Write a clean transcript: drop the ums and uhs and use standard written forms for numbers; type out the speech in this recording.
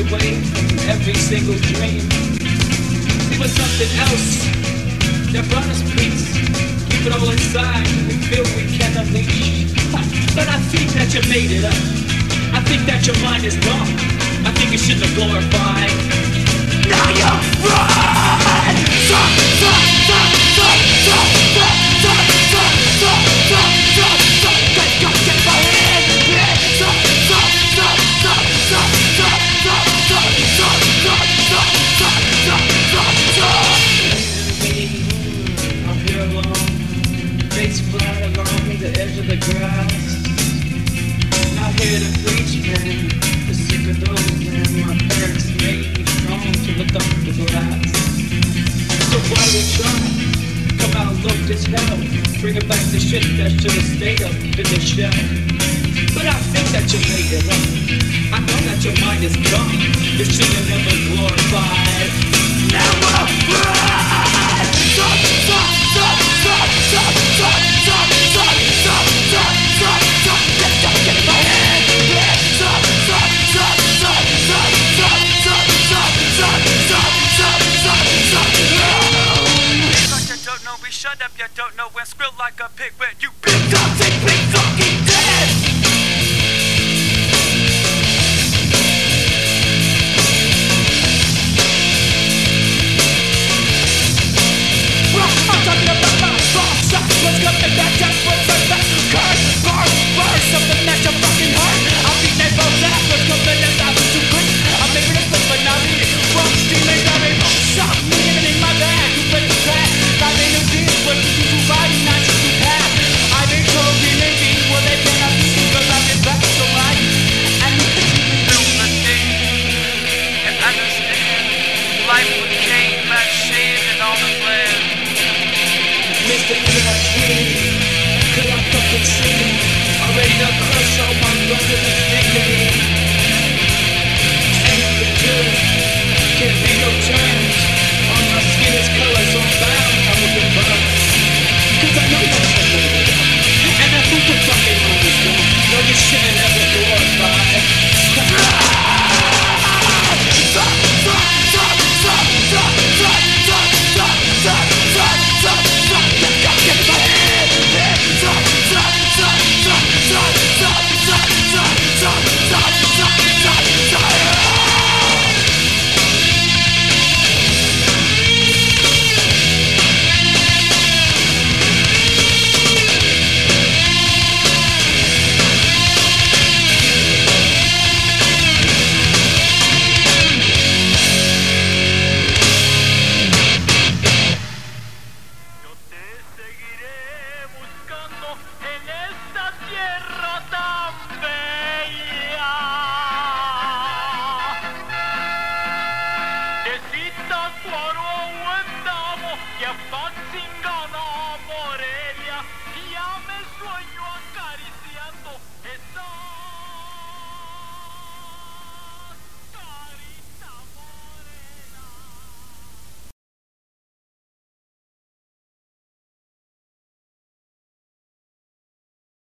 away from every single dream. It was something else that brought us peace. Keep it all inside, we feel we can unleash. But I think that you made it up. I think that your mind is gone. I think you shouldn't have glorified. Now you're run! Stop, stop, stop, stop, stop, stop, stop, stop, stop, stop, stop, stop. Let's go get my head. Stop, stop, stop, stop, stop, stop, stop, stop, stop, stop, stop, stop, stop, stop, stop. I'm here alone, face flat along the edge of the grass. Not here to preach, man. The sick of those, man. My parents made me strong to look up the glass. So why we try? Come out, look this hell. Bring it back to shit that should have stayed up in the shell. But I think that you made it up. I know that your mind is gone. You should have never glorified. Never run! Stop, stop, stop, stop, stop, stop, stop, stop, stop, stop, stop, stop. Let's go get my head. Stop, stop, stop, stop, stop, stop, stop, stop, stop, stop, stop, stop, stop. Like you don't know, we shut up, you don't know, and scrill like a pig with